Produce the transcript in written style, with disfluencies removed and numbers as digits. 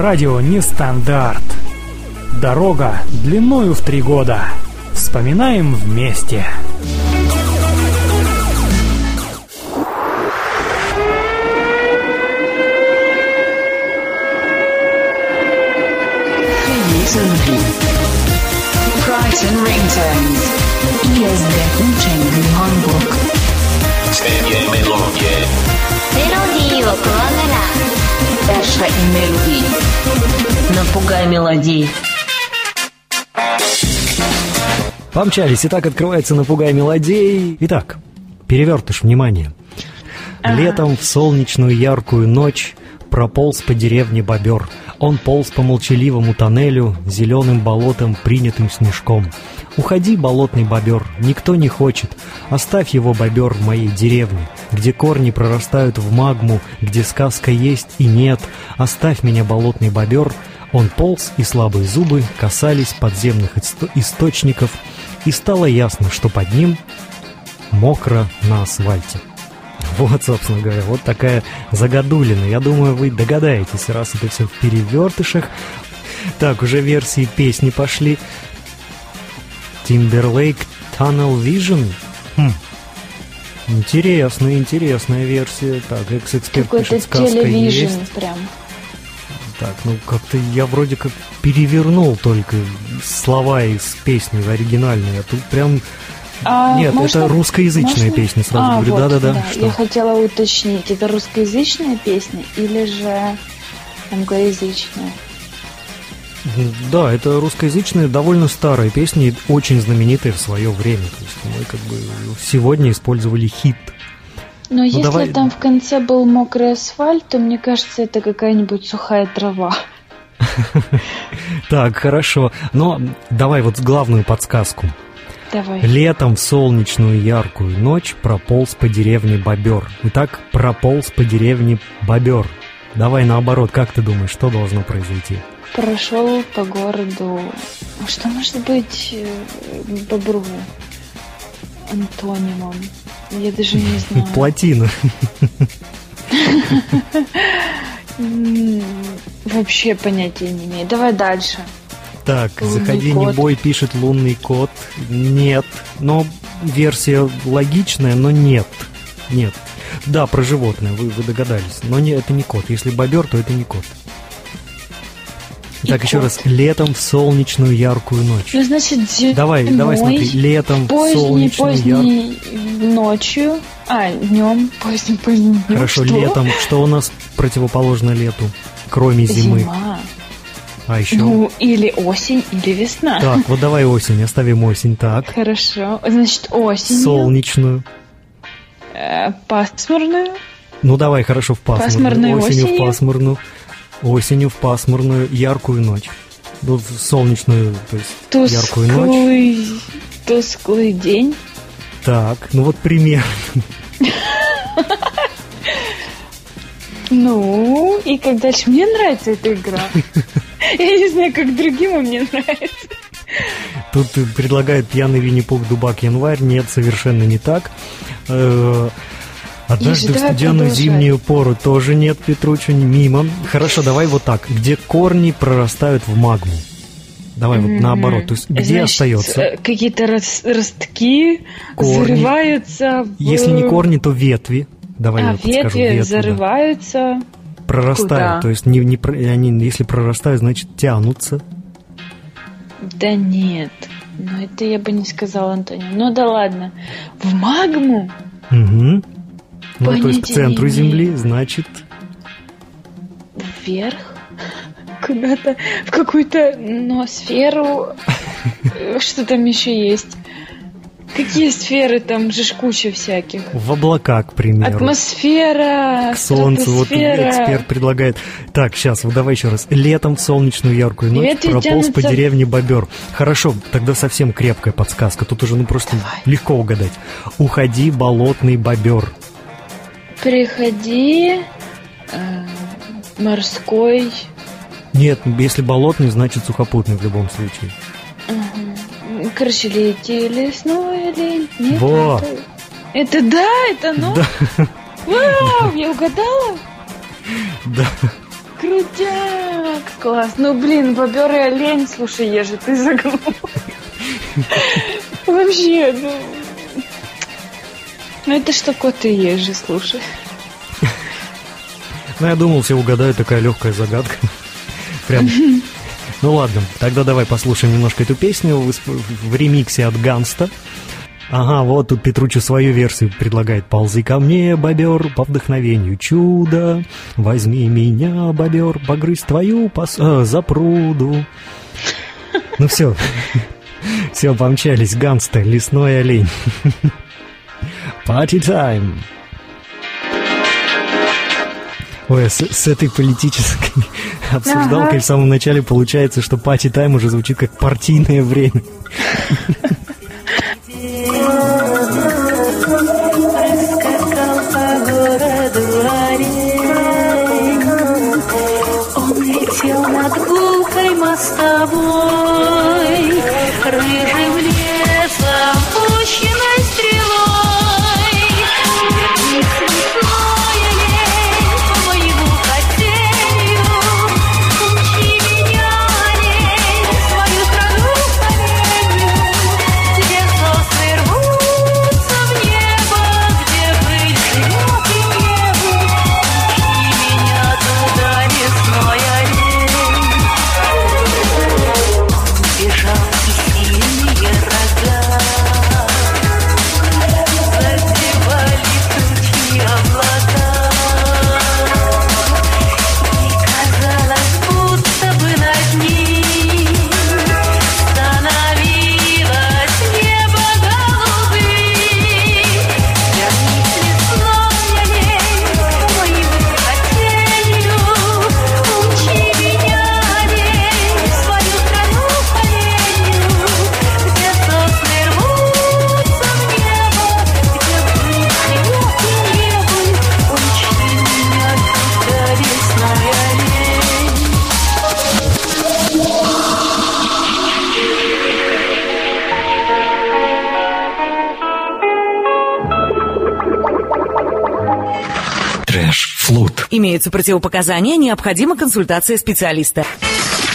Радио Нестандарт. Дорога длиною в 3 года. Вспоминаем вместе. Brighton Ringtones. Hier ist der Gutschein in Hamburg. Melodie около. Erschrecken Melodie. Напугай мелодии. Помчались. Итак, открывается «Напугай мелодей». Итак, перевертыш, внимание. Летом в солнечную яркую ночь прополз по деревне бобер. Он полз по молчаливому тоннелю, зеленым болотом, принятым снежком. Уходи, болотный бобер, никто не хочет. Оставь его, бобер, в моей деревне, где корни прорастают в магму, где сказка есть и нет. Оставь меня, болотный бобер. Он полз, и слабые зубы касались подземных источников, и стало ясно, что под ним мокро на асфальте. Вот, собственно говоря, вот такая загадулина. Я думаю, вы догадаетесь, раз это все в перевертышах. Так, уже версии песни пошли. Timberlake Tunnel Vision. Интересная версия. Так, экс-эксперт пишет, сказка есть. Прям. Так, ну как-то я вроде как перевернул только слова из песни оригинальной, а тут прям... Нет, это русскоязычная песня, сразу говорю. Вот, да. Я хотела уточнить, это русскоязычная песня или же англоязычная? Да, это русскоязычная, довольно старая песня и очень знаменитая в свое время. То есть мы как бы сегодня использовали хит. Но если там в конце был мокрый асфальт, то мне кажется, это какая-нибудь сухая трава. Так, хорошо. Но давай вот главную подсказку. Давай. Летом в солнечную яркую ночь прополз по деревне бобер. Итак, прополз по деревне бобер. Давай наоборот, как ты думаешь, что должно произойти? Прошел по городу... Что может быть бобру антонимом? Я даже не знаю. Плотина. Вообще понятия не имею. Давай дальше. Так, лунный заходи, кот. не бой, пишет лунный кот. Нет, но версия логичная, но нет. Да, про животное, вы догадались. Но это не кот. Если бобер, то это не кот. Так, еще раз. Летом в солнечную яркую ночь. Ну, значит, Давай смотри. Летом в солнечную яркую... ночью. Днем. Поздний днем. Хорошо, что? Летом. Что у нас противоположно лету, кроме зимы? Зима. А еще? Ну, или осень, или весна. Так, вот давай осень, оставим осень, так. Хорошо. Значит, осенью. Солнечную. Пасмурную. Ну, давай, хорошо, в пасмурную. Осенью в пасмурную. Осенью в пасмурную, яркую ночь. Ну, в солнечную, то есть яркую ночь. Тусклый день. Так, ну вот примерно. Ну, и как дальше? Мне нравится эта игра. Я не знаю, как другим, а мне нравится. Тут предлагает пьяный Винни-Пух, дубак, январь. Нет, совершенно не так. Однажды в студеную зимнюю пору тоже нет, Петручу, мимо. Хорошо, давай вот так. Где корни прорастают в магму. Давай вот наоборот. То есть где остается? Какие-то ростки зарываются в... Если не корни, то ветви. Давай я подскажу. Ветви зарываются... Прорастают. Куда? То есть они, если прорастают, значит тянутся. Да нет. Ну это я бы не сказала, Антонио. Ну да ладно. В магму? Угу. Ну, то есть к центру Земли, значит... Вверх? Куда-то, в какую-то ноосферу. Что там еще есть? Какие сферы? Там же куча всяких. В облака, к примеру. Атмосфера, к солнцу. Вот эксперт предлагает. Так, сейчас, вот давай еще раз. Летом в солнечную яркую ночь прополз по деревне бобер. Хорошо, тогда совсем крепкая подсказка. Тут уже просто легко угадать. Уходи, болотный бобер. Приходи, морской. Нет, если болотный, значит сухопутный в любом случае. Короче, лети лесной олень. Нет, Во! Это оно? Да. Вау, я угадала? Да. Крутяк! Класс. Ну, блин, бобер и олень, слушай, Ежи, ты загнул. Вообще, ну это что кот и Ежи, слушай. Ну, я думал, все угадают, такая легкая загадка. Прям. Ну ладно, тогда давай послушаем немножко эту песню в ремиксе от Ганста. Ага, вот тут Петруччо свою версию предлагает. «Ползи ко мне, бобер, по вдохновению чуда. Возьми меня, бобер, погрызть твою запруду». Ну все, все, помчались. Ганста, лесной олень. Party time. Ой, с этой политической обсуждалкой в самом начале получается, что party time уже звучит как партийное время. Он летел над гулкой мостовой, рыжим лесом, пущенной стрелой. Верни цветное лень по моему хотению, учи меня лень свою страну оленью, где сосны рвутся в небо, где пыль живет и небо. Учи меня туда, лесной олень. Он бежал и синие рога задевали тучи облака, и казалось, будто бы над ним становилось небо голубым. Вернись, лесной олень, моему хотению, учи меня олень свою страну оленью, где сосны рвутся в небо, где пыль живет и небо. Учи меня туда, лесной олень. Трэш, флут. Имеются противопоказания, необходима консультация специалиста.